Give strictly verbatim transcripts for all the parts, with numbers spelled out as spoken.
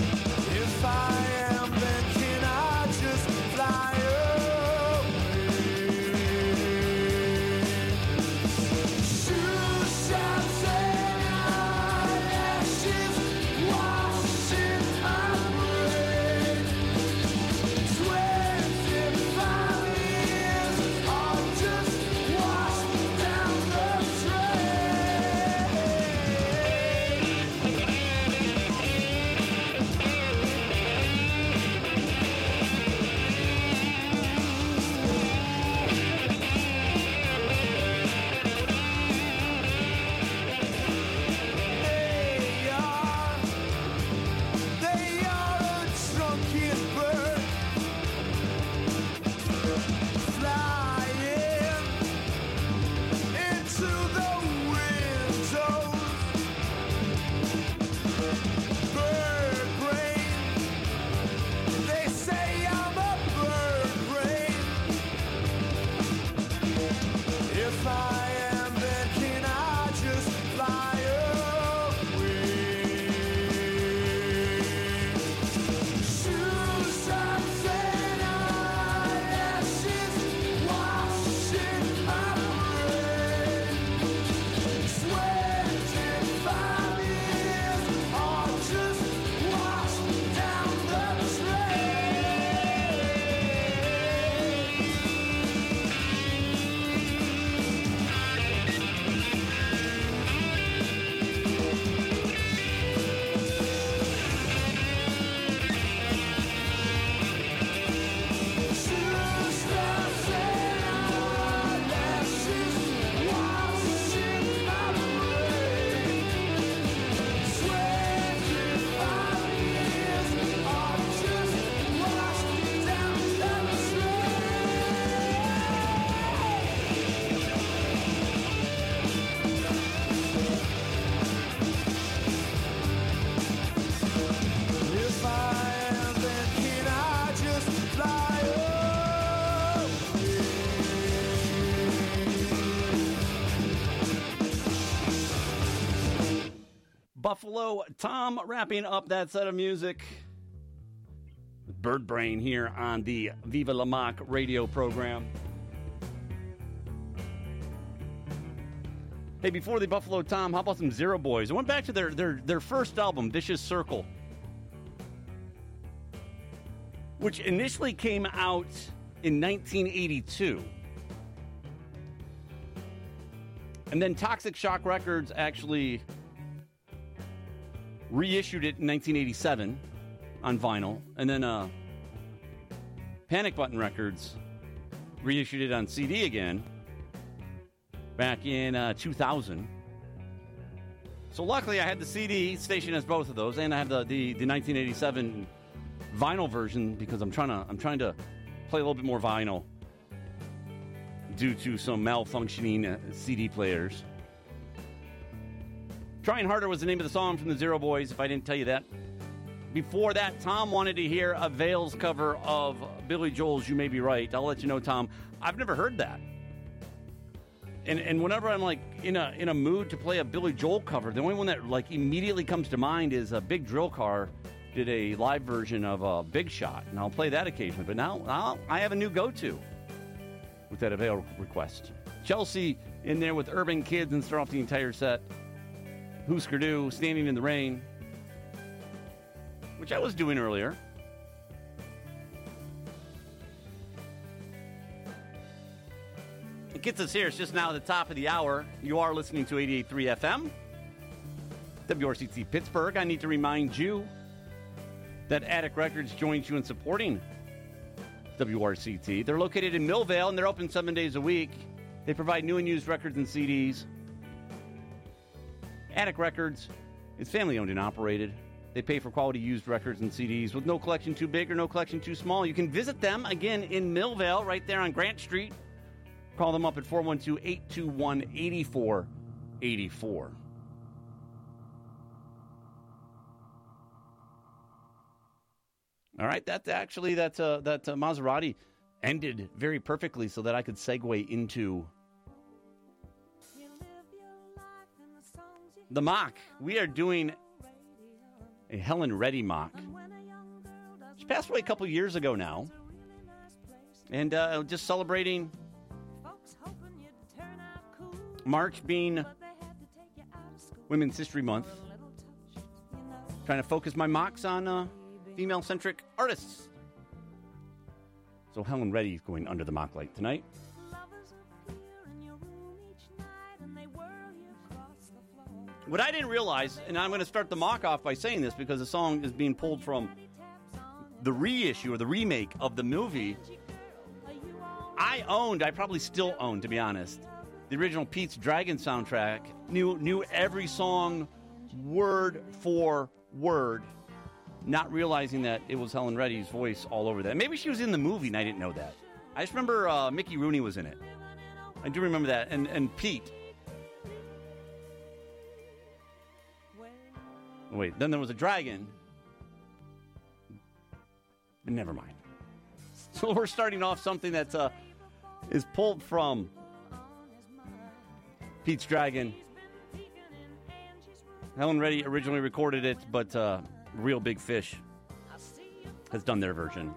If I am, then can I just fly away? Shoes shots and eyelashes washing my brain. Twenty-five years all just washed down the drain. They are, they are a drunken bird flying into the windows. Bird brain, they say I'm a bird brain. If I am, then can I just fly away? Shoes socks and eyelashes washing my brain. Twenty-five years all just washed down the drain. Shoes socks and eyelashes washing my brain. Twenty-five years all just washed down the If I am, then can I just fly away? Buffalo Tom wrapping up that set of music with Bird Brain here on the Viva La Mock radio program. Hey, before the Buffalo Tom, how about some Zero Boys? I went back to their, their, their first album, Vicious Circle, which initially came out in nineteen eighty-two. And then Toxic Shock Records actually reissued it in nineteen eighty-seven on vinyl. And then uh, Panic Button Records reissued it on C D again back in uh, two thousand. So luckily I had the C D, station has both of those, and I have the, the, the nineteen eighty-seven vinyl version because I'm trying to I'm trying to play a little bit more vinyl due to some malfunctioning uh, C D players. Trying Harder was the name of the song from the Zero Boys, if I didn't tell you that. Before that, Tom wanted to hear a Veils cover of Billy Joel's You May Be Right. I'll let you know, Tom, I've never heard that. And and whenever I'm like in a in a mood to play a Billy Joel cover, the only one that like immediately comes to mind is a Big Drill Car did a live version of uh, Big Shot, and I'll play that occasionally. But now I'll, I have a new go-to with that Avail request. Chelsea in there with Urban Kids and start off the entire set. Husker Du, Standing in the Rain, which I was doing earlier. It gets us here. It's just now at the top of the hour. You are listening to eighty-eight point three F M, W R C T Pittsburgh. I need to remind you that Attic Records joins you in supporting W R C T. They're located in Millvale, and they're open seven days a week. They provide new and used records and C Ds. Attic Records is family-owned and operated. They pay for quality used records and C Ds with no collection too big or no collection too small. You can visit them, again, in Millvale, right there on Grant Street. Call them up at four one two, eight two one, eight four eight four. All right, that's actually, that, uh, that uh, Maserati ended very perfectly so that I could segue into the Mock. We are doing a Helen Reddy mock. She passed away a couple years ago now. And uh, just celebrating March being Women's History Month. Trying to focus my mocks on uh, female-centric artists. So Helen Reddy is going under the mock light tonight. What I didn't realize, and I'm going to start the mock off by saying this because the song is being pulled from the reissue or the remake of the movie. I owned, I probably still own, to be honest, the original Pete's Dragon soundtrack. Knew knew every song word for word, not realizing that it was Helen Reddy's voice all over that. Maybe she was in the movie and I didn't know that. I just remember uh, Mickey Rooney was in it. I do remember that. And, and Pete. Wait, then there was a dragon. Never mind. So we're starting off something that uh, is pulled from Pete's Dragon. Helen Reddy originally recorded it, but uh, Real Big Fish has done their version.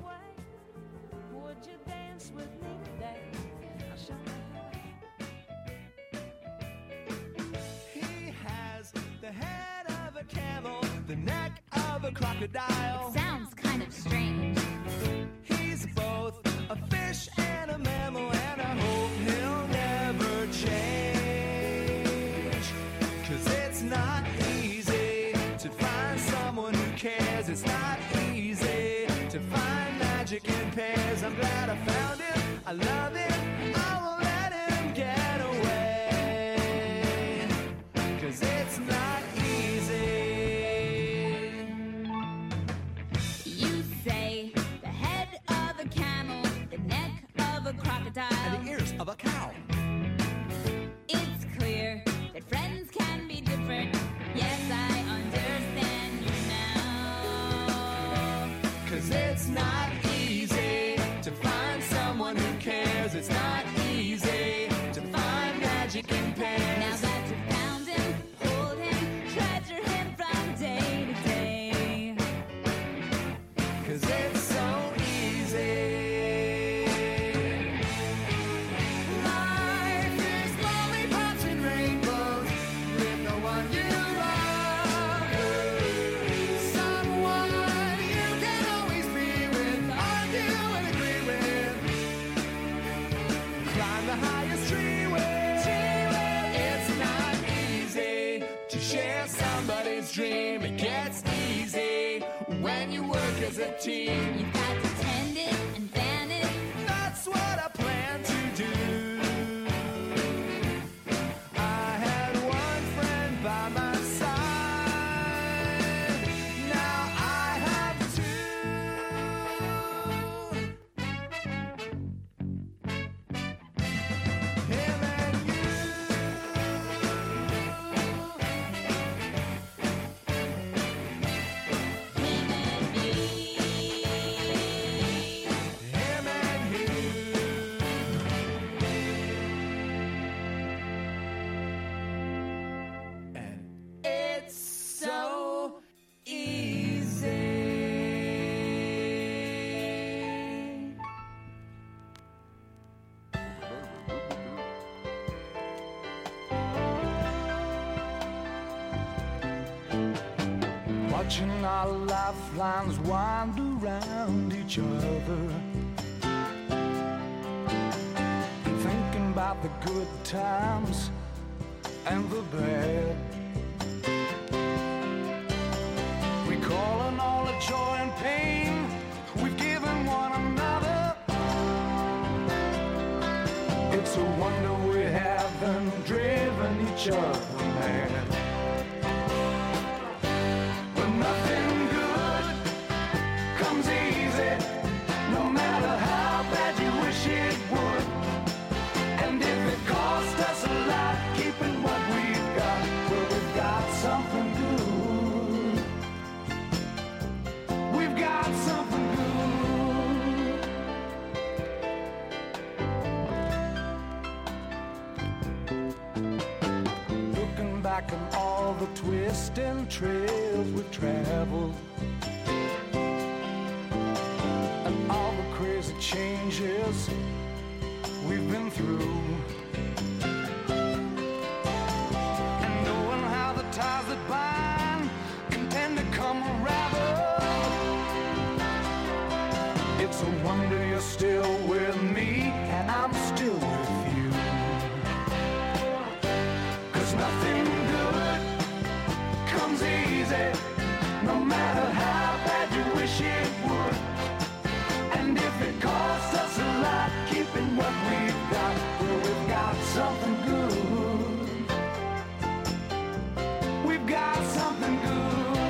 He has the head of a camel, the neck of a crocodile. Sounds kind of strange. He's both a fish and a mammal, and I hope he'll never change. 'Cause it's not easy to find someone who cares. It's not easy to find magic in pairs. I'm glad I found it. I love it. I won't let him get away. 'Cause it's not easy. You say the head of a camel, the neck of a crocodile. And the ears of a cow. It's clear that friends can be different. Yes, I understand you now. 'Cause it's not easy to find someone who cares. It's not easy to find magic in pairs. Now that you found him, hold him, treasure him from day to day. 'Cause it's so easy. Life is lollipops and rainbows with no one you love. Someone you can always be with, argue and agree with. Climb the highest tree with. It's not easy to share somebody's dream. It gets easy when you work as a team. You've got to tend it and fan it. That's what I plan to do. I had one friend by my side. Now I have two. Him and you. Him and me. Him and you. And it's so easy. Watching our lifelines wind around each other, thinking about the good times and the bad. Recalling all the joy and pain we've given one another. It's a wonder we haven't driven each other mad. But nothing good comes easy, no matter how bad you wish it would. And if it cost us a lot, keeping what we've got, well, we've got something good. back on all the twisting trails we've traveled, and all the crazy changes we've been through. And knowing how the ties that bind can tend to come unravel, it's a wonder you're still with me and I'm still with you. 'Cause nothing good comes easy, no matter how bad you wish it would. And if it costs us a lot, keeping what we've got, well, we've got something good. We've got something good.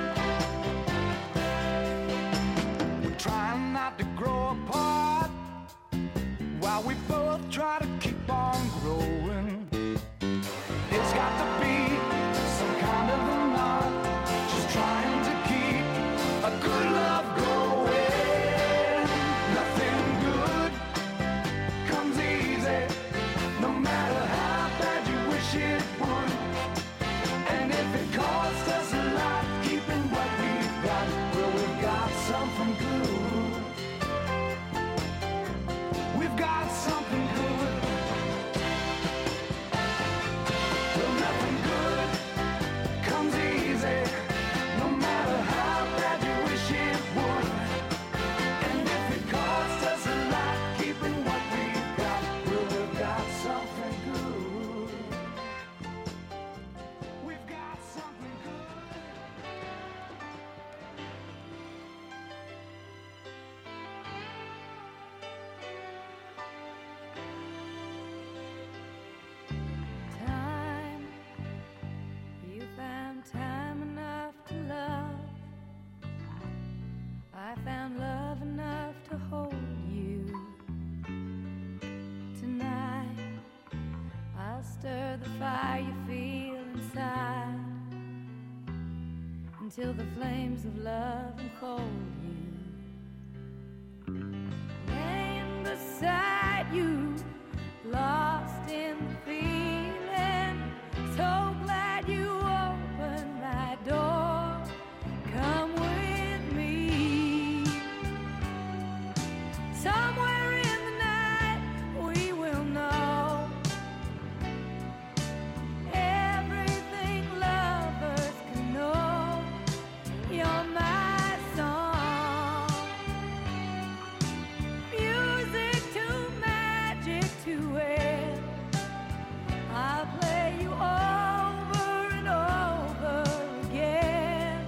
We're trying not to grow apart while we both try to keep on growing. It's got to be some kind of a knot, just trying to keep a good love going. Nothing good comes easy, no matter how bad you wish it would. And if it costs us a lot, keeping what we've got, well, we've got something good. We've got something good. Well, nothing good comes easy, no matter how bad you wish it would. And if it costs us a lot, keeping what we've got, well, we've got something good. We've got something good. Time, you found time enough to love. I found love enough to hold you. Tonight, I'll stir the fire you feel inside until the flames of love enfold you. Laying beside you, lost in the feeling, so glad you opened my door. Come with me. Somewhere in the night we will know everything lovers can know. You're my song, music to magic to it. I'll play you over and over again.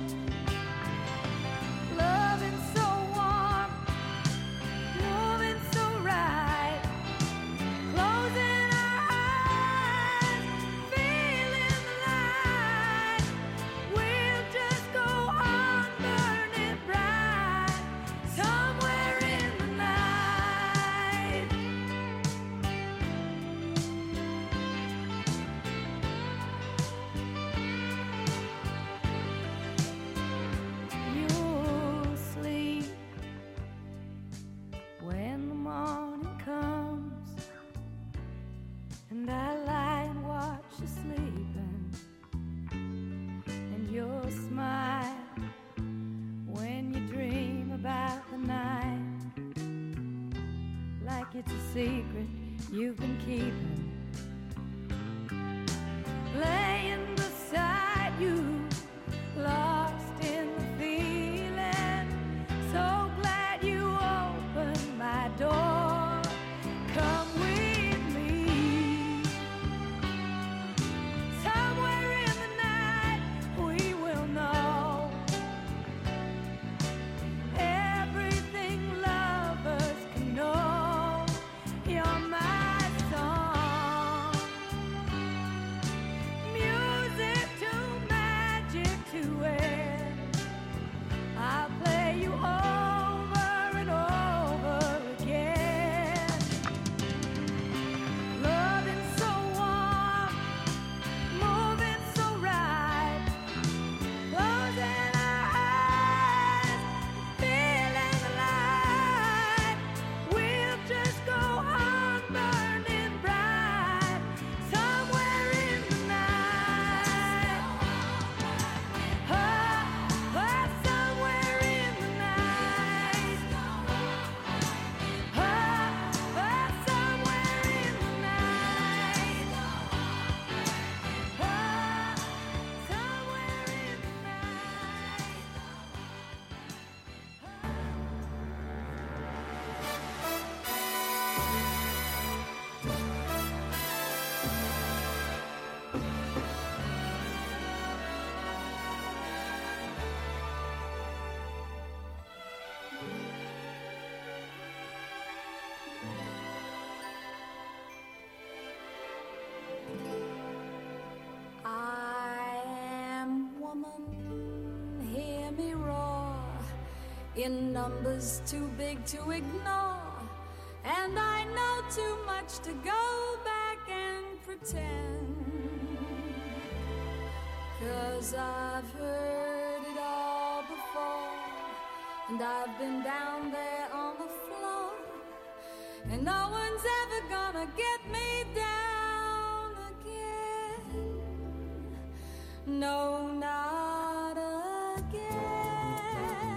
Loving so warm, moving so right, closing our eyes, feeling the light. We'll just go on burning bright, somewhere in the night. You'll sleep when the morning comes, and I lie and watch you sleeping, and you'll smile when you dream about the night, like it's a secret you've been keeping. Laying beside you, lost in the feeling, so glad you opened my door. Come with me. Somewhere in the night we will know everything lovers can know. You're my song. in numbers too big to ignore. And I know too much to go back and pretend. 'Cause I've heard it all before, and I've been down there on the floor, and no one's ever gonna get me down again. No, not again.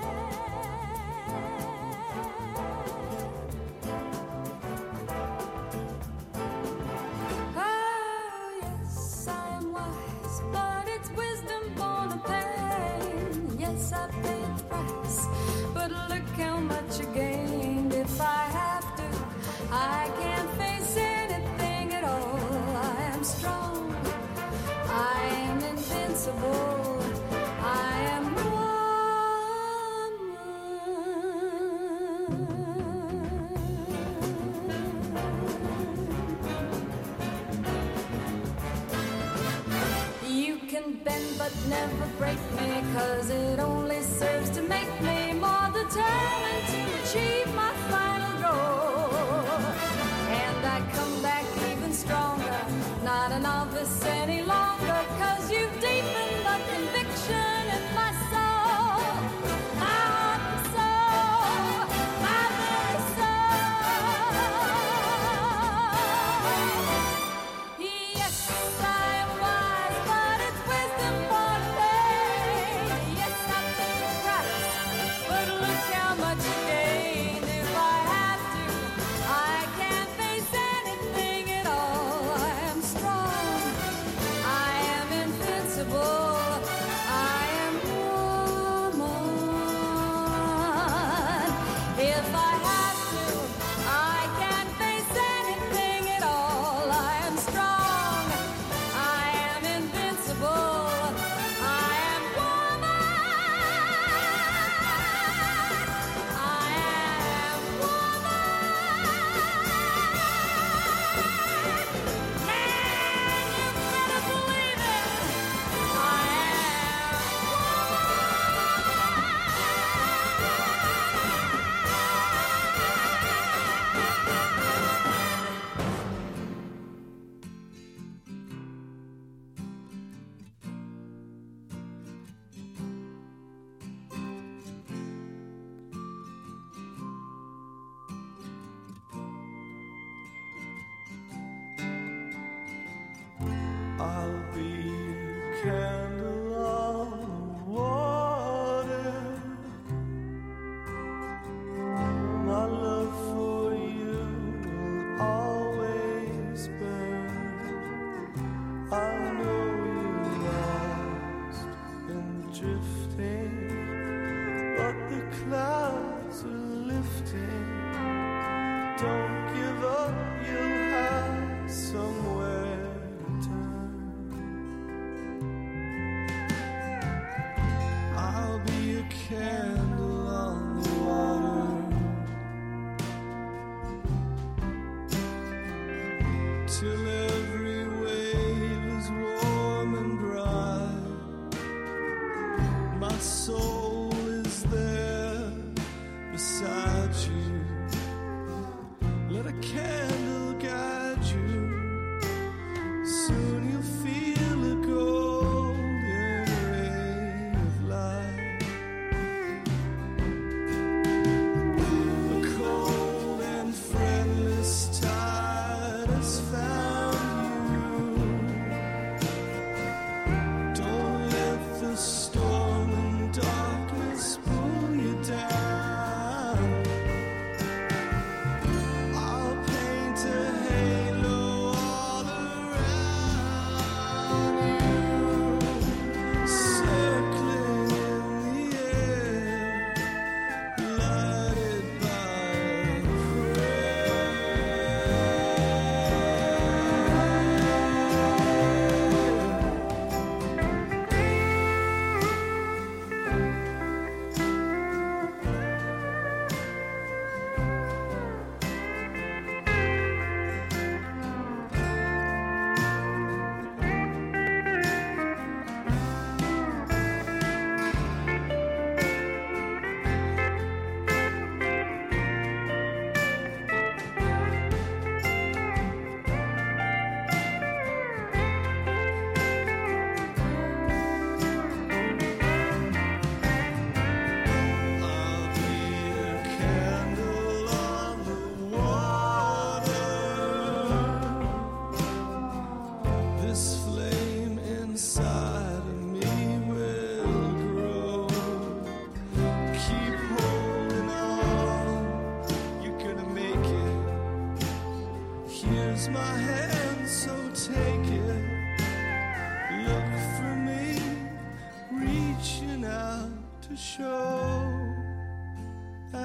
Oh, yes, I am wise, but it's wisdom born of pain. Yes, I paid the price, but look how much I gained. If I have to, I can't face anything at all. I am strong, I am invincible, I am woman. You can bend but never break me, 'cause it only serves to make me more determined to achieve my final goal. And I come back even stronger, not a novice any longer, 'cause you've deepened the conviction in my soul. My heart and soul, my very soul. Yes, I am wise, but it's wisdom born of pain. Yes, I paid the price, but look how much I gained. If I have to, I can't face anything at all. I am strong, I am invincible, I am woman. If I have to, I can't face anything at all. I am strong, I am invincible, I am woman. I am woman. Man, you better believe it. I am woman.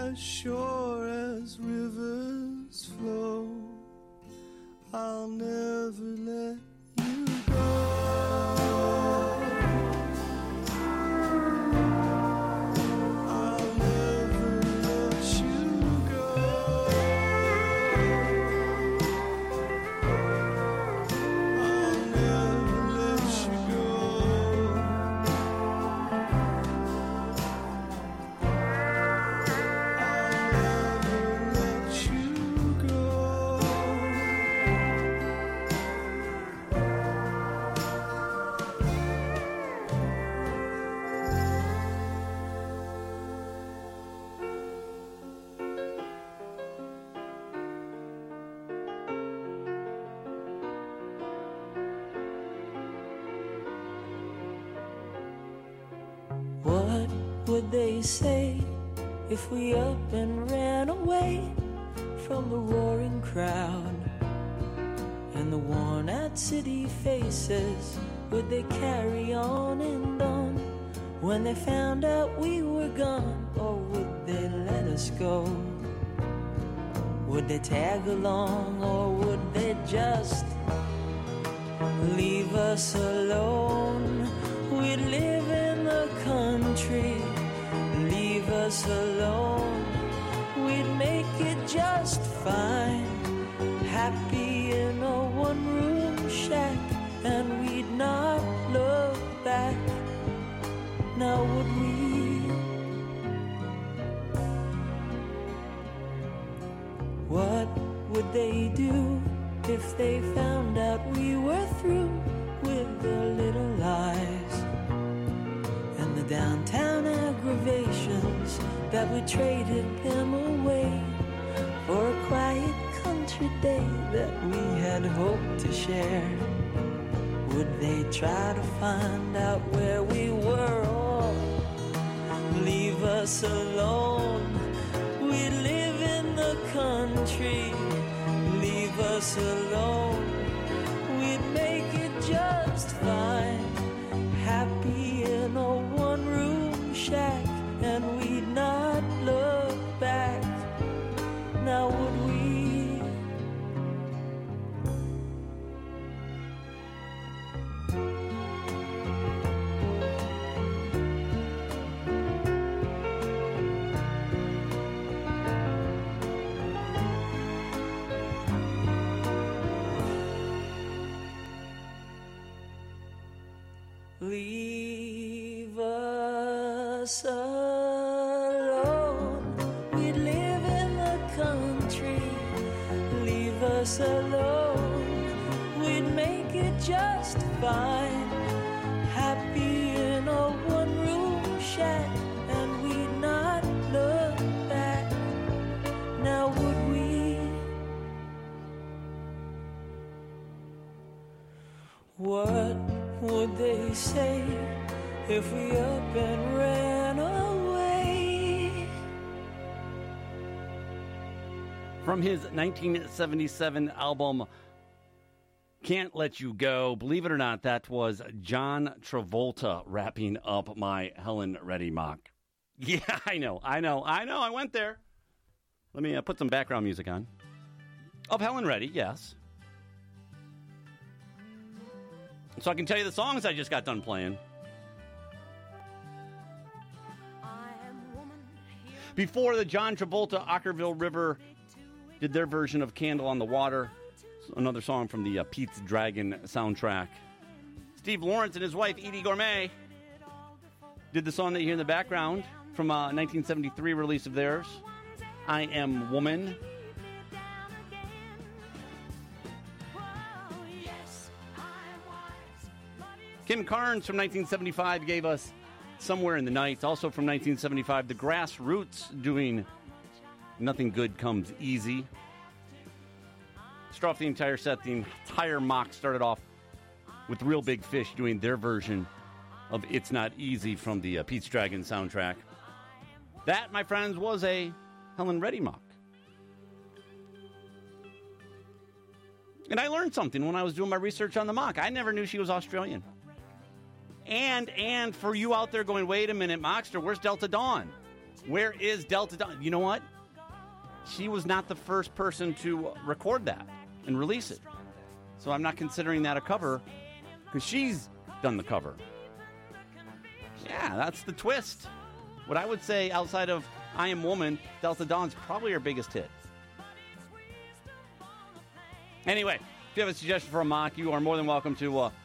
as sure as rivers flow. I'll never let you go. I'll never let you go. I'll never let you go. I'll never let you go. What would they say if we up and ran away from the roaring crowd and the worn out city faces? Would they carry on and on when they found out we were gone, or would they let us go? Would they tag along, or would they just leave us alone? We'd live in the country, leave us alone. We'd make it just fine, happy in a one-room shack, and we'd not look back. Now would we? What would they do if they found out we were through with the little lies and the downtown aggravations, that we traded them away for a quiet country day that we had hoped to share? Would they try to find out where we were, or leave us alone? We'd live in the country, leave us alone. We'd make it just fine, happy in a one-room shack, and we'd not look back. Now would we? Leave us alone. We'd live in the country. Leave us alone. We'd make it just fine, happy in a one-room shack, and we'd not look back. Now would we? What would they say if we up and ran away? From his nineteen seventy-seven album, Can't Let You Go, believe it or not, that was John Travolta wrapping up my Helen Reddy mock. Yeah, I know, I know, I know, I went there. Let me uh, put some background music on. Of Helen Reddy, yes. So I can tell you the songs I just got done playing. Before the John Travolta, Ockerville River did their version of Candle on the Water, another song from the uh, Pete's Dragon soundtrack. Steve Lawrence and his wife, Edie Gourmet, did the song that you hear in the background from a nineteen seventy-three release of theirs, I Am Woman. Kim Carnes from nineteen seventy-five gave us Somewhere in the Night. Also from nineteen seventy-five, The Grassroots doing Nothing Good Comes Easy. Start off the entire set, the entire mock started off with Real Big Fish doing their version of It's Not Easy from the uh, Pete's Dragon soundtrack. That, my friends, was a Helen Reddy mock. And I learned something when I was doing my research on the mock. I never knew she was Australian. And, and for you out there going, wait a minute, Mockster, where's Delta Dawn? Where is Delta Dawn? You know what? She was not the first person to record that and release it. So I'm not considering that a cover because she's done the cover. Yeah, that's the twist. What I would say outside of I Am Woman, Delta Dawn's probably her biggest hit. Anyway, if you have a suggestion for a mock, you are more than welcome to uh,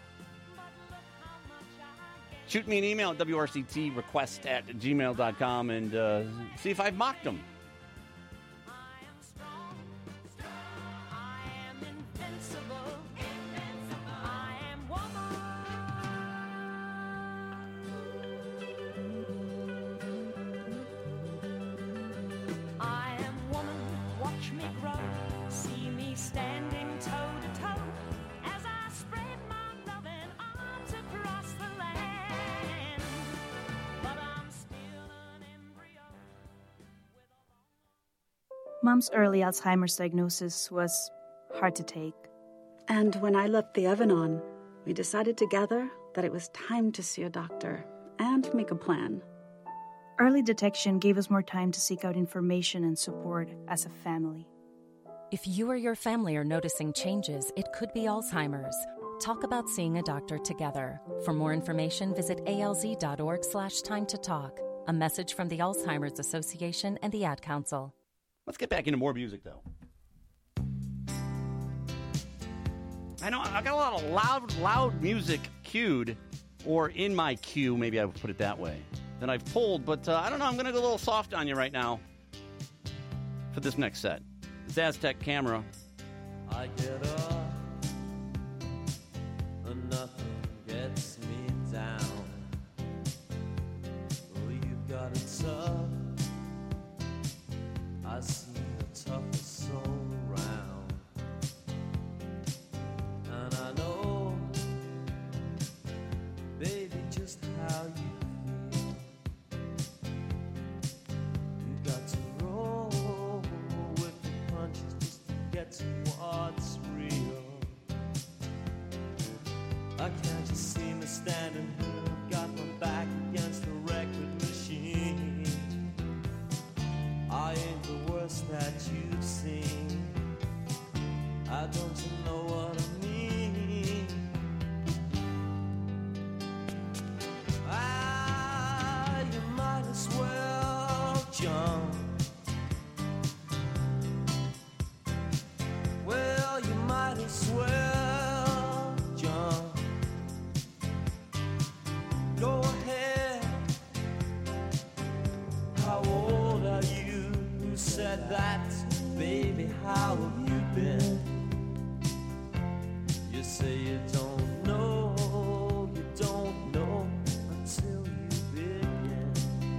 shoot me an email at W R C T request at gmail dot com and uh, see if I've mocked them. Mom's early Alzheimer's diagnosis was hard to take. And when I left the Evan-On, we decided together that it was time to see a doctor and make a plan. Early detection gave us more time to seek out information and support as a family. If you or your family are noticing changes, it could be Alzheimer's. Talk about seeing a doctor together. For more information, visit alz.org slash time to talk. A message from the Alzheimer's Association and the Ad Council. Let's get back into more music, though. I know I got a lot of loud, loud music queued, or in my queue, maybe I would put it that way, that I've pulled. But uh, I don't know, I'm going to go a little soft on you right now for this next set. It's Aztec Camera. I get up and nothing gets me down. Oh, you've got it tough. I see the toughest soul around, and I know, baby, just how you feel. You got to roll with the punches just to get to what's real. I can't just see me standing here, got my back against the record machine. I ain't the worst that you've seen. I don't you know what I mean? Ah, you might as well jump. Well, you might as well jump. Go ahead. How old are you? Who said that? Baby, how have you been? You say you don't know, you don't know until you begin.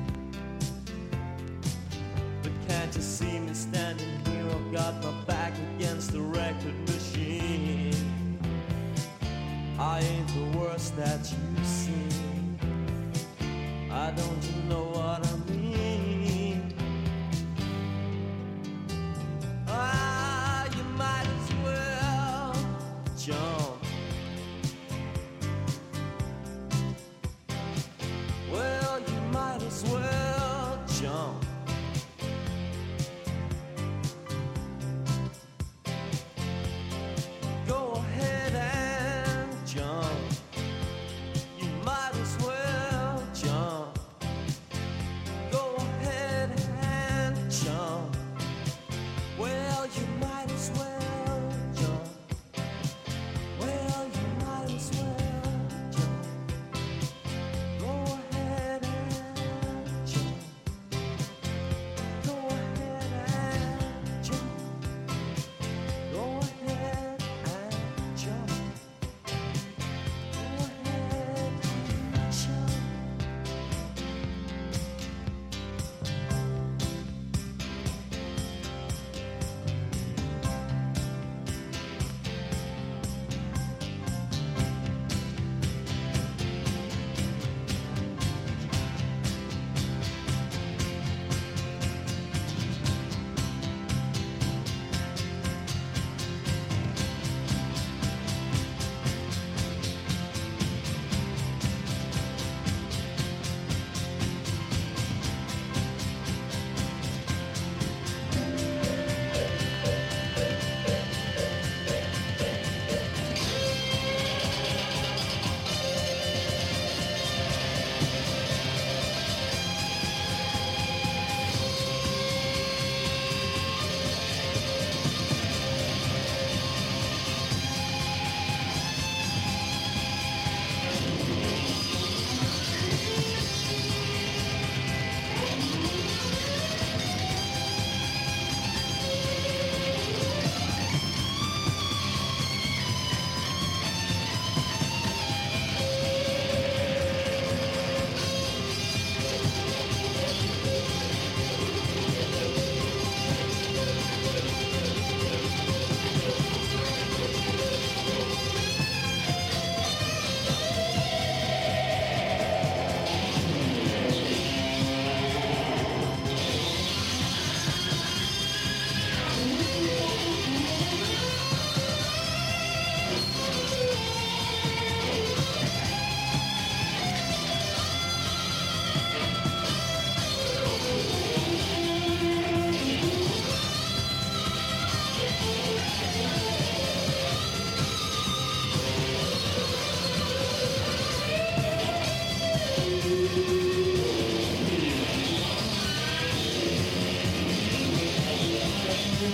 But can't you see me standing here? I've got my back against the record machine. I ain't the worst that you've seen. I don't you know what I mean? Ah, you might as well jump. Well, you might as well jump. Go ahead and jump. You might as well jump.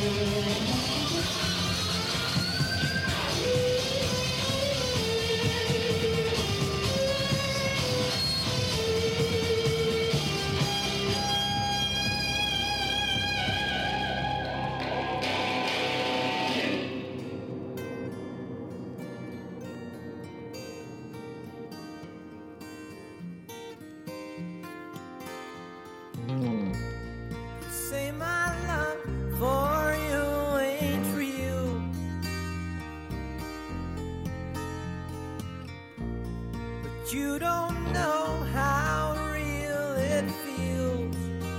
Say my love for you ain't real, but you don't know how real it feels.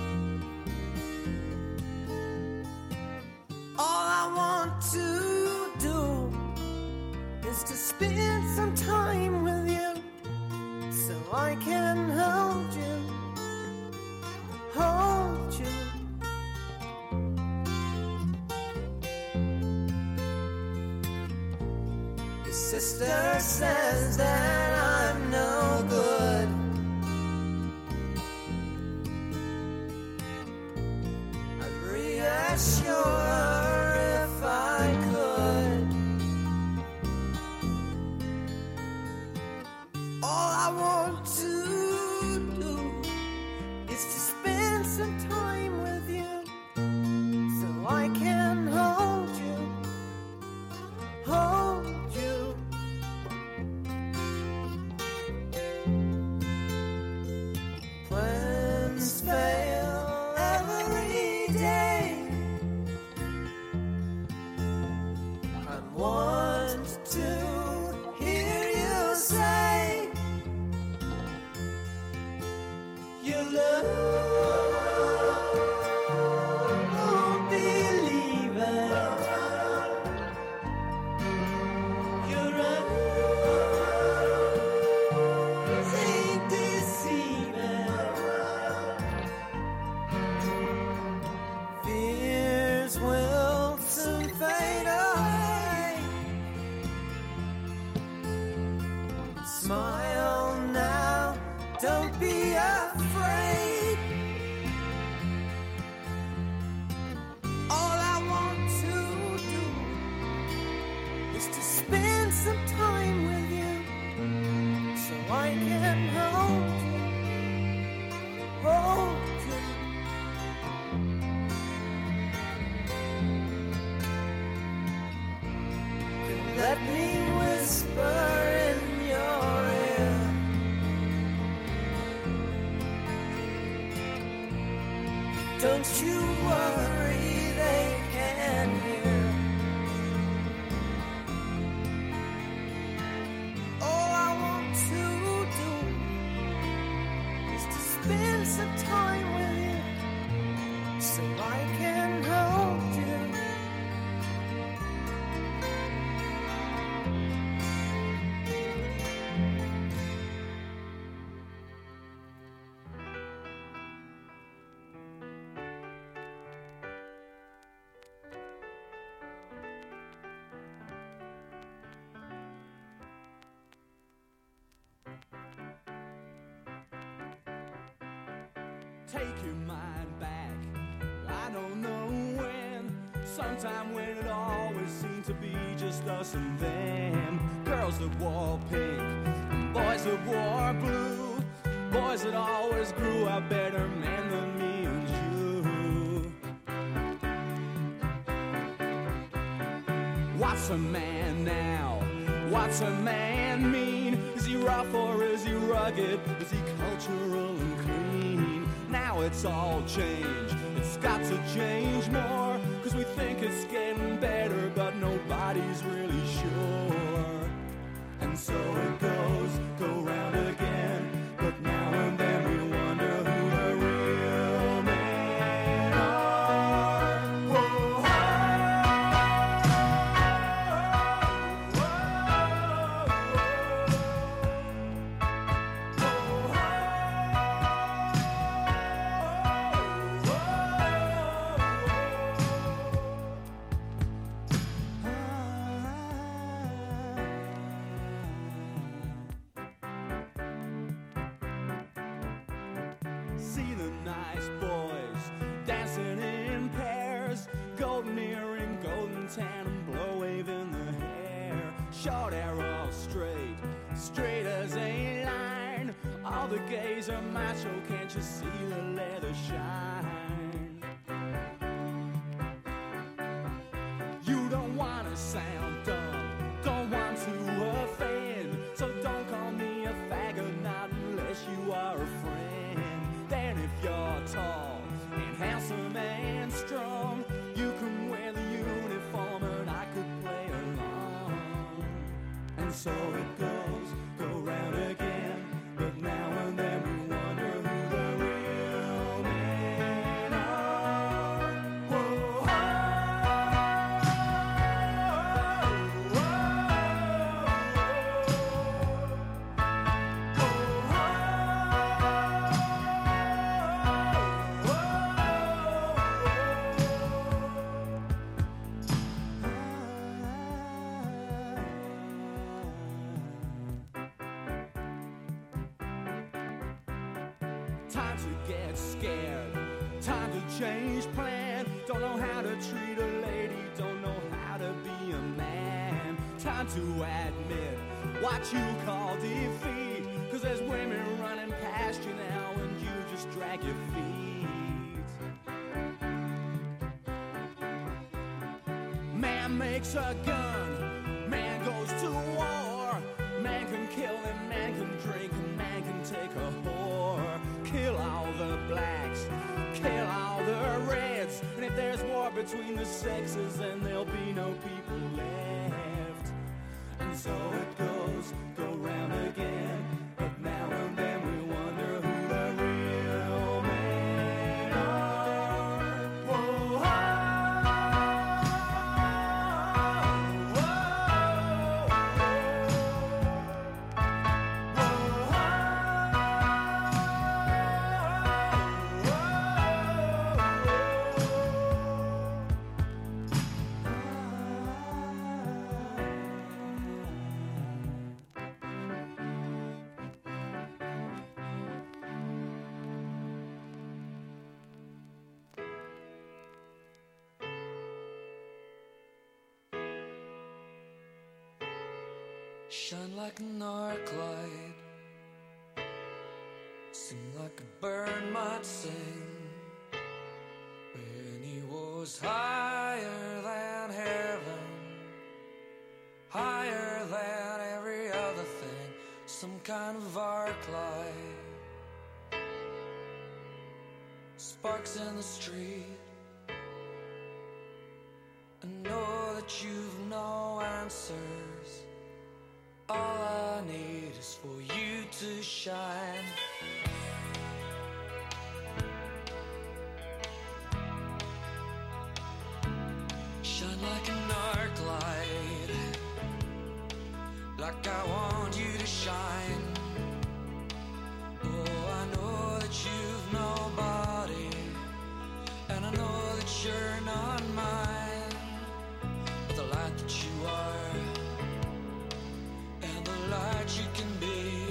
All I want to do is to spend some time with you, so I can hold you, hold you. Your sister says that I'm no good. I'd reassure her if I could. All I want to do is to spend some time with you, so I can hold you, hold you. Plans fail every day. I want to hear you say your love won't believe it. Your eyes ain't deceiving. Fears will soon fade away. Smile now, don't be afraid. All I want to do is to spend some time with you, so I can hold you, hold you. Let me whisper in your ear. Don't you worry, they can hear. All I want to do is to spend some time with you, so I can hold you. Take your mind back, I don't know when. Sometime when it always seemed to be just us and them. Girls that wore pink, boys that wore blue. Boys that always grew up better men than me and you. What's a man now? What's a man mean? Is he rough or is he rugged? Is he cultural and clean? Now it's all changed, it's got to change more, cause we think it's getting better, but nobody's really sure. And so it goes, go round again, but now and then we wonder who the real men are. Whoa, short arrow straight, straight as a line. All the gays are macho, can't you see the leather shine? You don't wanna sound dumb, don't want to offend, so don't call me a faggot, not unless you are a friend. Then if you're tall and handsome and strong, you can wear the uniform and I could play along. And so it goes, go round again, but now and then we wonder who the real men are. Whoa, time to get scared, time to change plan. Don't know how to treat a lady, don't know how to be a man. Time to admit what you call defeat, cause there's women running past you now and you just drag your feet. Man makes a gun, man goes to war. Man can kill and man can drink and man can take a whore. Kill all the blacks, kill all the reds, and if there's war between the sexes, then there'll be no people left. And so it goes, go round again, but now and then we wonder who the real men are. Whoa, shine like an arc light, sing like a bird might sing. When he was higher than heaven, higher than every other thing, some kind of arc light, sparks in the street. I know that you've no answers. All I need is for you to shine. Shine like an arc light, like I want you to shine. Oh, I know that you've nobody, and I know that you're not mine, but the light that you are, and the light you can be,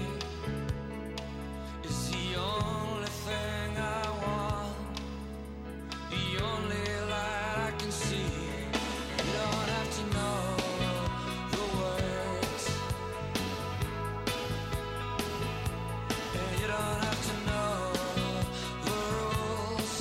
is the only thing I want, the only light I can see. You don't have to know the words, and you don't have to know the rules.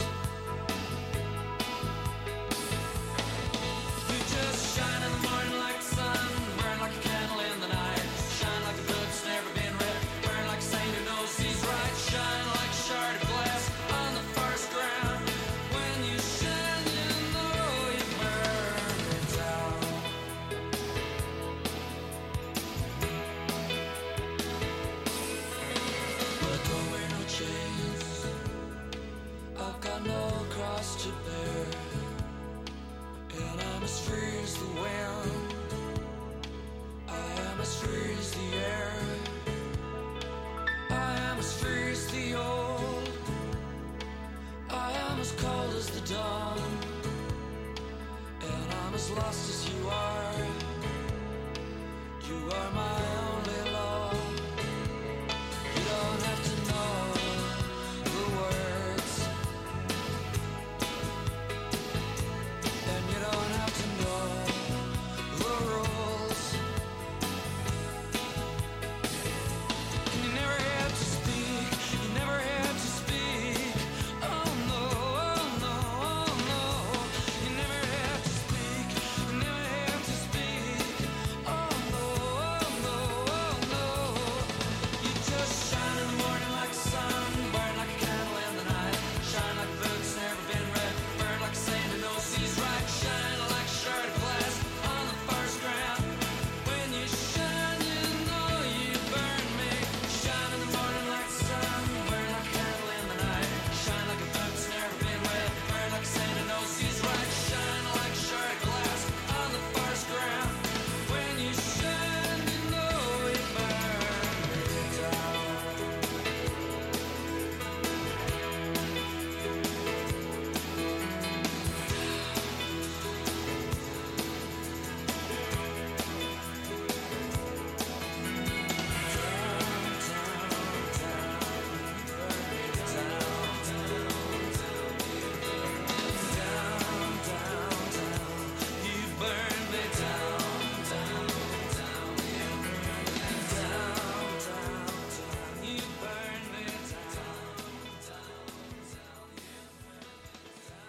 You just shine in the morning like the sun, burn like a candle in the night, shine like a book that's never been read, burn like a saint who knows he's right, shine like a shard of glass on the first ground. When you shine, you know you burn it out. But don't wear no chains, I've got no cross to bear, and I'm as free as the wind, I am as free as the air, I am as free as the old, I am as cold as the dawn, and I'm as lost as you are. You are my only law. You don't have to know the words, and you don't have to know the rules.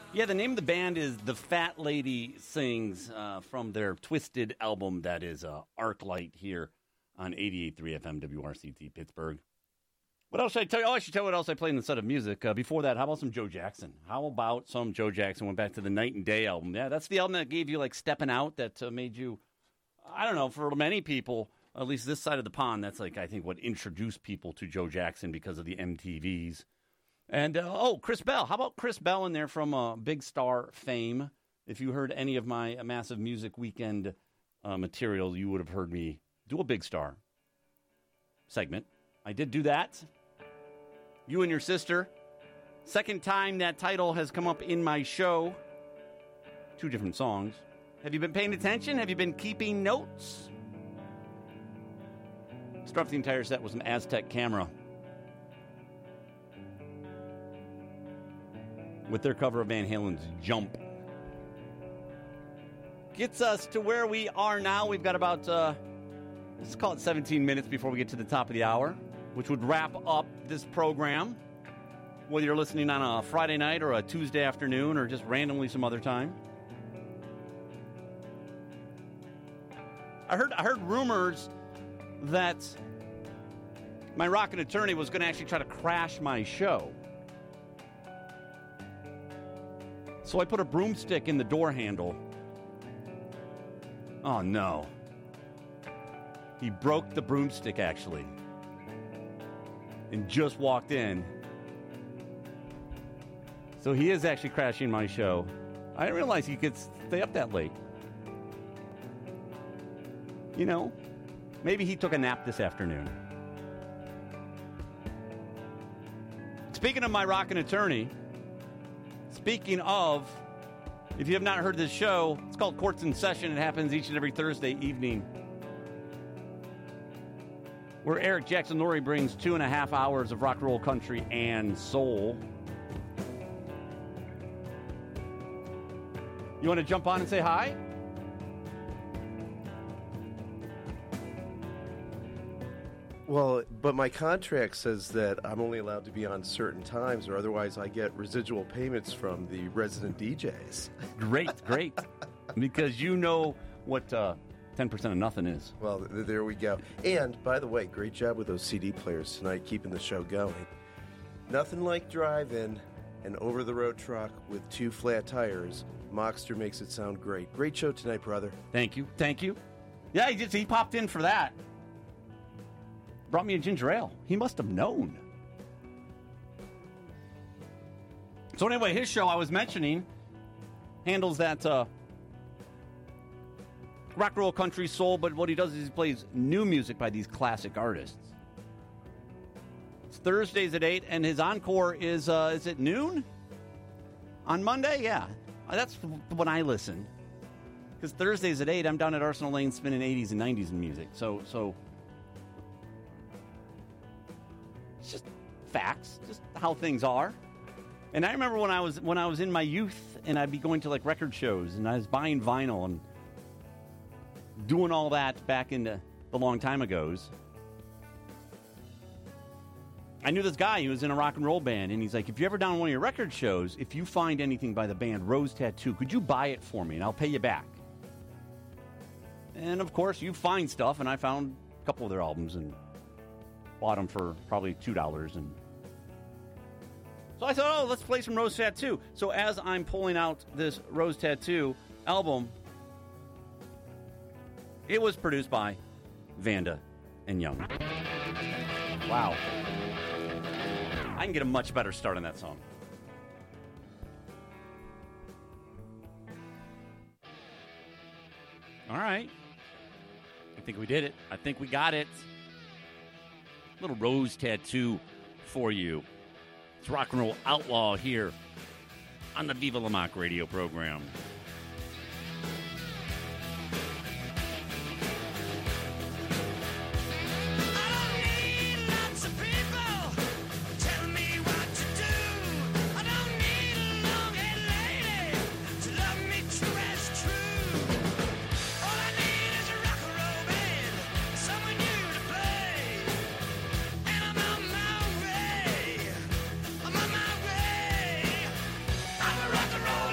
Yeah, the name of the band is The Fat Lady Sings uh, from their Twisted album that is uh, Arclight here on eighty-eight point three F M W R C T Pittsburgh. What else should I tell you? Oh, I should tell you what else I played in the set of music. Uh, before that, how about some Joe Jackson? How about some Joe Jackson? Went back to the Night and Day album. Yeah, that's the album that gave you, like, Stepping Out, that uh, made you, I don't know, for many people, at least this side of the pond, that's, like, I think what introduced people to Joe Jackson because of the M T Vs. And, uh, oh, Chris Bell. How about Chris Bell in there from uh, Big Star fame? If you heard any of my uh, Massive Music Weekend uh, material, you would have heard me do a Big Star segment. I did do that. You and Your Sister. Second time that title has come up in my show. Two different songs. Have you been paying attention? Have you been keeping notes? Start off the entire set with some Aztec Camera with their cover of Van Halen's Jump. Gets us to where we are now. We've got about, uh, let's call it seventeen minutes before we get to the top of the hour, which would wrap up this program, whether you're listening on a Friday night or a Tuesday afternoon or just randomly some other time. I heard I heard rumors that my Rockin' Attorney was going to actually try to crash my show. So I put a broomstick in the door handle. Oh, no. He broke the broomstick, actually, and just walked in. So he is actually crashing my show. I didn't realize he could stay up that late. You know, maybe he took a nap this afternoon. Speaking of my Rockin' Attorney, speaking of, if you have not heard this show, it's called Courts in Session. It happens each and every Thursday evening, where Eric Jackson Laurie brings two and a half hours of rock, roll, country, and soul. You want to jump on and say hi? Well, but my contract says that I'm only allowed to be on certain times, or otherwise I get residual payments from the resident D Js. Great, great. Because you know what uh, ten percent of nothing is. Well, th- there we go. And, by the way, great job with those C D players tonight, keeping the show going. Nothing like driving an over-the-road truck with two flat tires. Moxter makes it sound great. Great show tonight, brother. Thank you, thank you. Yeah, he just he popped in for that. Brought me a ginger ale. He must have known. So anyway, his show I was mentioning handles that uh, rock, roll, country, soul, but what he does is he plays new music by these classic artists. It's Thursdays at eight, and his encore is, uh, is it noon? On Monday? Yeah. That's when I listen. Because Thursdays at eight, I'm down at Arsenal Lane spinning eighties and nineties in music. So, so... It's just facts, just how things are. And I remember when I was when I was in my youth, and I'd be going to like record shows, and I was buying vinyl and doing all that back in the, the long time ago's. I knew this guy. He was in a rock and roll band, and he's like, "If you're ever down one of your record shows, if you find anything by the band Rose Tattoo, could you buy it for me, and I'll pay you back?" And of course, you find stuff, and I found a couple of their albums and bought them for probably two dollars. And so I thought, oh, let's play some Rose Tattoo. So as I'm pulling out this Rose Tattoo album, it was produced by Vanda and Young. Wow. I can get a much better start on that song. All right. I think we did it. I think we got it. Little Rose Tattoo for you. It's Rock and Roll Outlaw here on the Viva La Mock radio program. I'm a rock and roll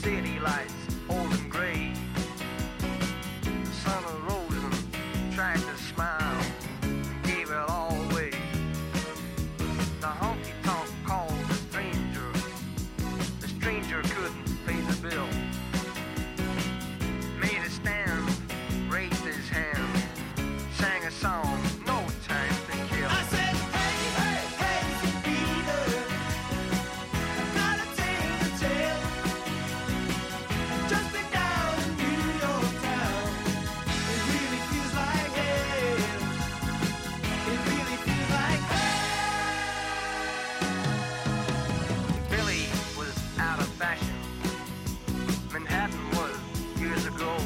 city lights, old and gray. The sun arose and tried to smile, gave it all away. The honky-tonk called the stranger. The stranger couldn't pay the bill. Made a stand, raised his hand, sang a song, no time to kill. I said, hey, hey, hey, Peter, I've got a tale to tell. Just been down in New York town. It really feels like hell. It really feels like hell. Billy was out of fashion. Manhattan was years ago.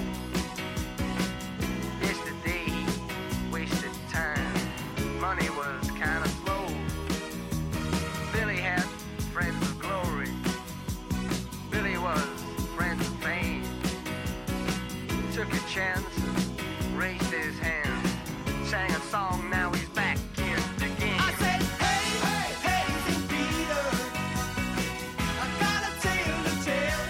Yesterday he wasted time. Money was kind of slow. Billy had friends of glory. Billy was friends of fame. Took a chance, raised his hand, sang a song, now he's back in the game. I said, hey, hey, hey, Saint Peter, I got a tale to tell.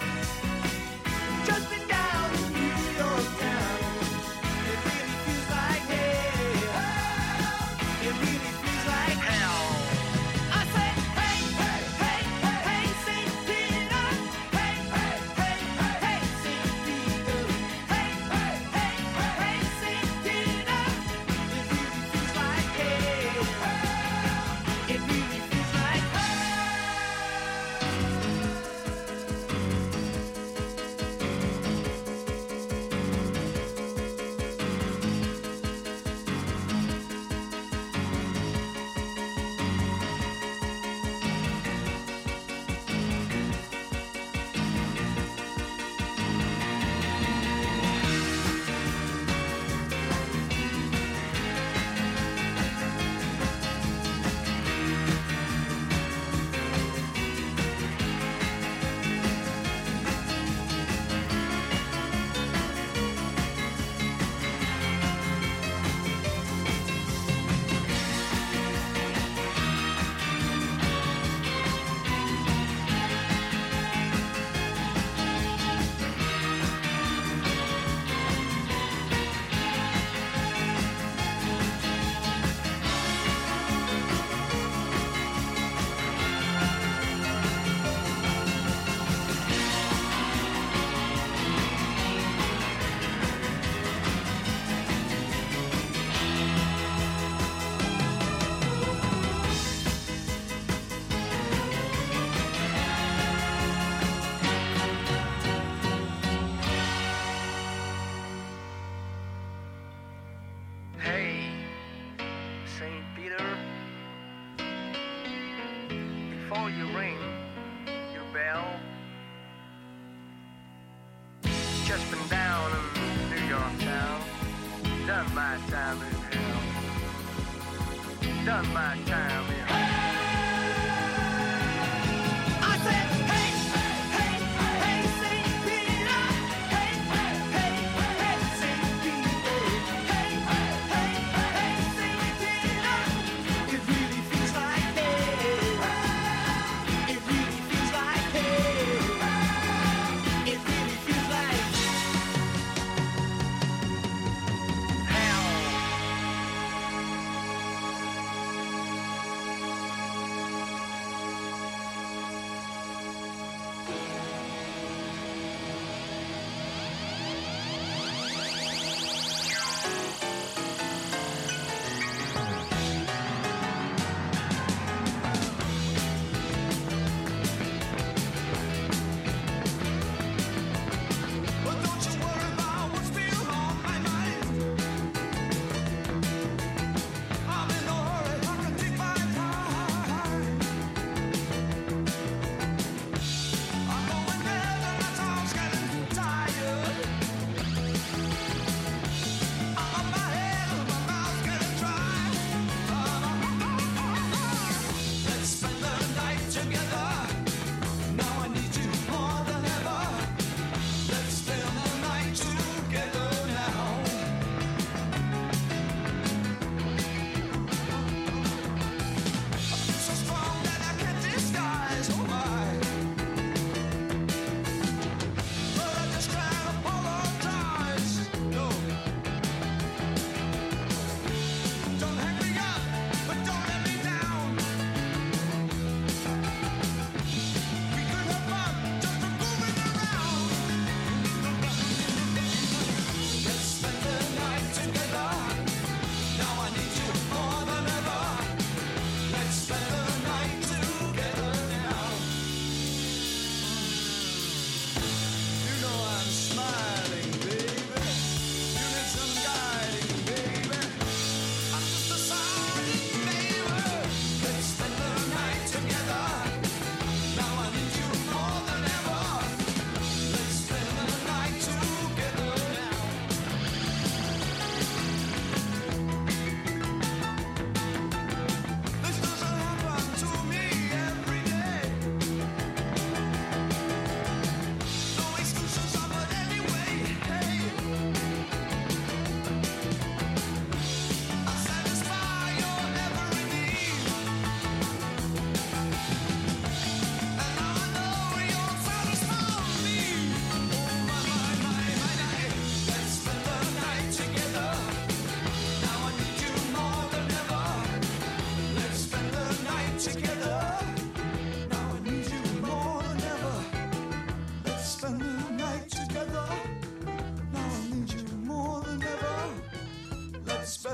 Just been down in New York town. It really feels like hell. It really feels like hell. I said, hey, hey, hey, hey, Saint Peter. Hey, hey, hey, hey, Saint Peter. Hey, hey, hey, hey, Saint Peter. It really feels like hell. It really feels like hell. Hey, Saint Peter, before you ring your bell, just been down in New York town, done my time in hell, done my time in hell. I said, hey, hey, hey, Saint Peter, hey, hey, hey, hey, Saint Peter, hey, hey, hey, hey, Saint Peter. It really feels like hell. It really feels like hell. It really feels like hell.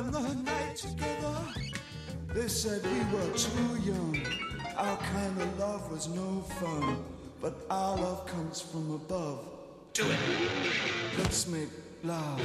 spend the night together. They said we were too young. Our kind of love was no fun. But our love comes from above. Do it. Let's make love.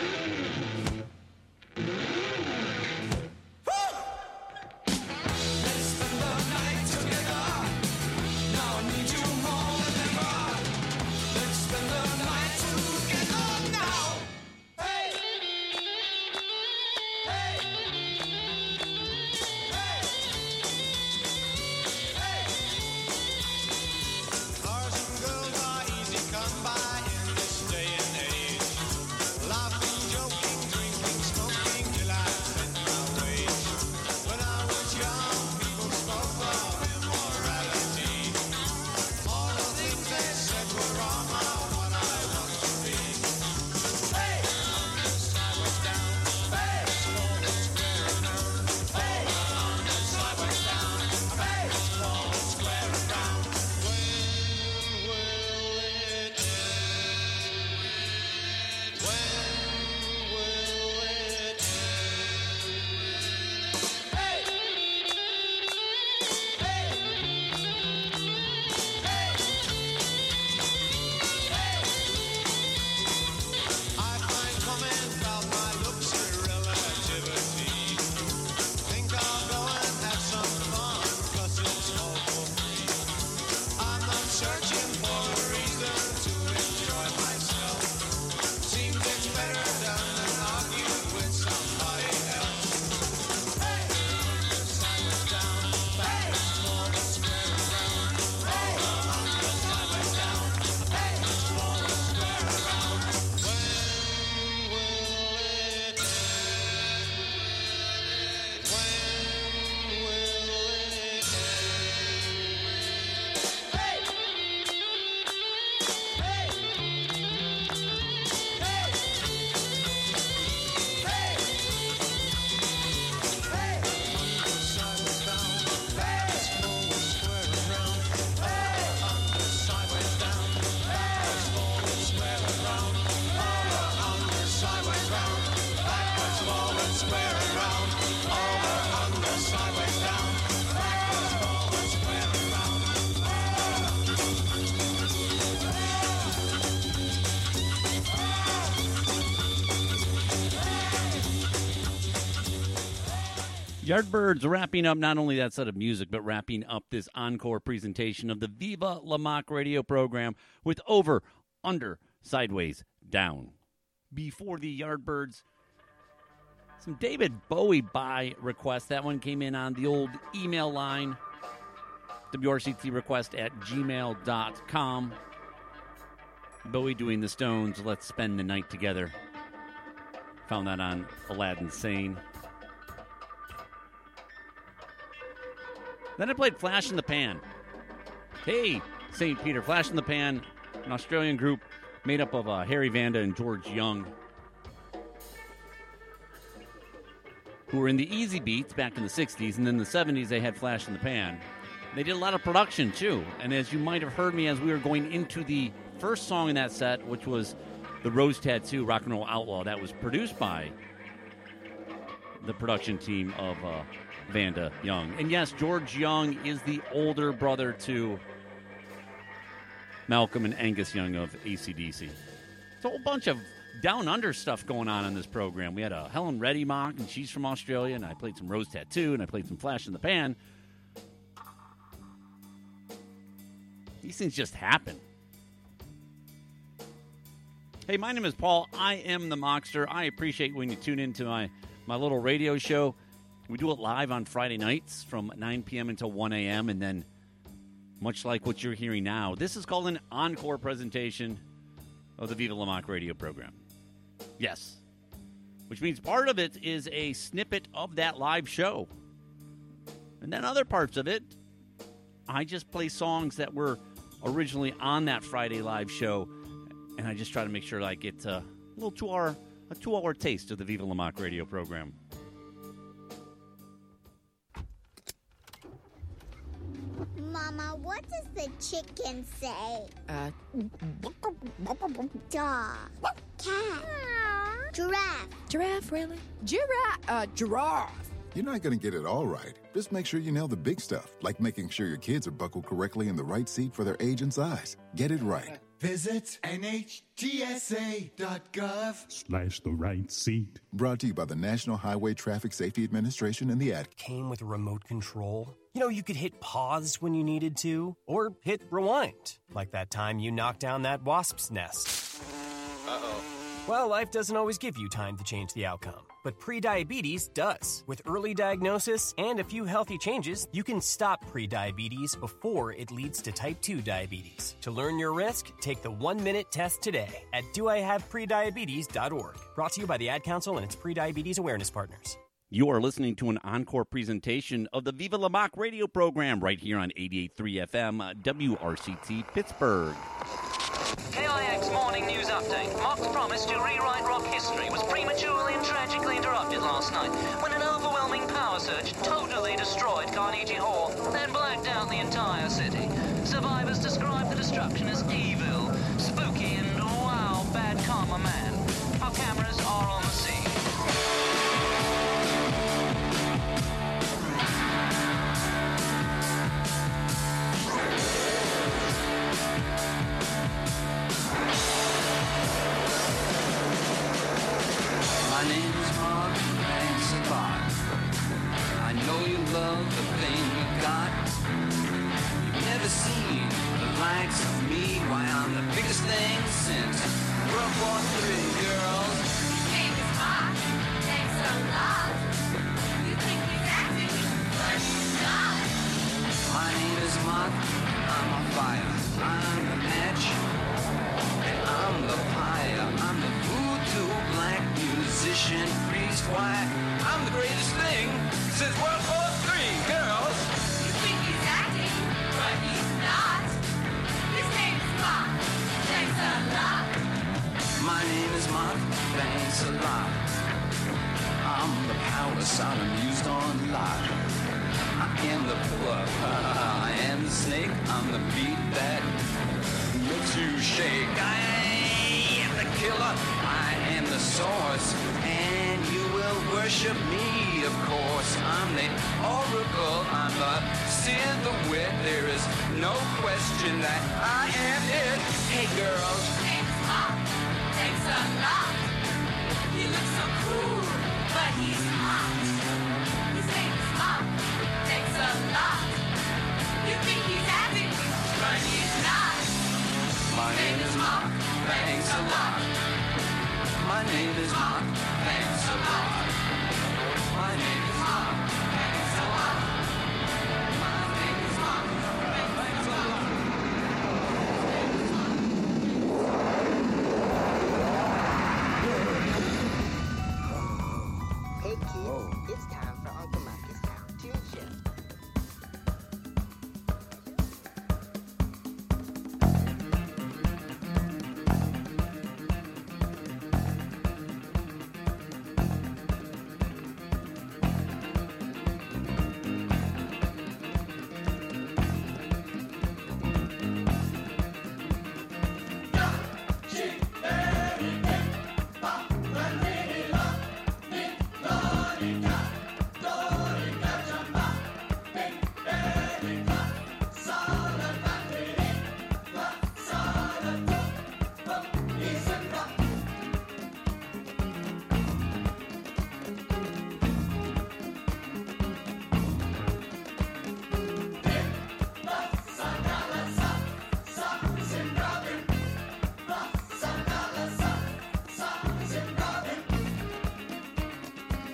Yardbirds wrapping up not only that set of music, but wrapping up this encore presentation of the Viva La Mock radio program with Over, Under, Sideways, Down. Before the Yardbirds, some David Bowie by request. That one came in on the old email line, W R C T request at gmail dot com. Bowie doing the Stones, Let's Spend the Night Together. Found that on Aladdin Sane. Then I played Flash in the Pan. Hey, Saint Peter. Flash in the Pan, an Australian group made up of uh, Harry Vanda and George Young, who were in the Easy Beats back in the sixties, and then in the seventies they had Flash in the Pan. They did a lot of production, too, and as you might have heard me as we were going into the first song in that set, which was the Rose Tattoo, Rock and Roll Outlaw, that was produced by the production team of uh, Vanda Young. And yes, George Young is the older brother to Malcolm and Angus Young of A C D C. It's a whole bunch of down under stuff going on in this program. We had a Helen Reddy mock, and she's from Australia, and I played some Rose Tattoo, and I played some Flash in the Pan. These things just happen. Hey, my name is Paul. I am the Mockster. I appreciate when you tune into my, my little radio show. We do it live on Friday nights from nine p.m. until one a.m. And then, much like what you're hearing now, this is called an encore presentation of the Viva La Mock radio program. Yes. Which means part of it is a snippet of that live show. And then other parts of it, I just play songs that were originally on that Friday live show. And I just try to make sure I get a little two-hour, a two-hour taste of the Viva La Mock radio program. Mama, what does the chicken say? Uh, Dog. Cat. Giraffe. Giraffe, really? Giraffe. Uh, giraffe. You're not going to get it all right. Just make sure you nail the big stuff, like making sure your kids are buckled correctly in the right seat for their age and size. Get it right. Visit N H T S A dot gov slash the right seat. Brought to you by the National Highway Traffic Safety Administration and the ad. Came with a remote control. You know, you could hit pause when you needed to, or hit rewind, like that time you knocked down that wasp's nest. Uh-oh. Well, life doesn't always give you time to change the outcome, but prediabetes does. With early diagnosis and a few healthy changes, you can stop prediabetes before it leads to type two diabetes. To learn your risk, take the one-minute test today at do I have prediabetes dot org. Brought to you by the Ad Council and its prediabetes awareness partners. You are listening to an encore presentation of the Viva La Mock radio program right here on eighty-eight point three F M, W R C T Pittsburgh. K I X Morning News Update. Mock's promise to rewrite rock history was prematurely and tragically interrupted last night when an overwhelming power surge totally destroyed Carnegie Hall and blacked out the entire city. Survivors describe the destruction as evil, spooky, and wow, bad karma man. Our cameras are on the scene. My name is Mark, thanks a lot. I know you love the thing you got. You've never seen the likes of me. Why, I'm the biggest thing since World War Three, girls. His name is Mark, thanks a lot. You think he's acting, but he's not. My name is Mark, I'm on fire. I'm the match, and I'm the pyre. I'm the voodoo black musician priest. Why, I'm the greatest thing since World War Three, girls. You think he's acting, but he's not. His name is Mark, thanks a lot. My name is Mark, thanks a lot. I'm the power Sodom used on Lot. I am the pillar, I am the snake. I'm the beat that makes you shake. I am the killer, I am the source, and you will worship me, of course. I'm the oracle, I'm the Sid the Wit. There is no question that I am it. Hey girls, his name is Mark, thanks a lot. He looks so cool, but he's hot. His name is Mark, thanks a lot. You think he's acting, but he's not. my name is Mark, thanks a lot. My name is Mark, thanks a lot. My name is Mark.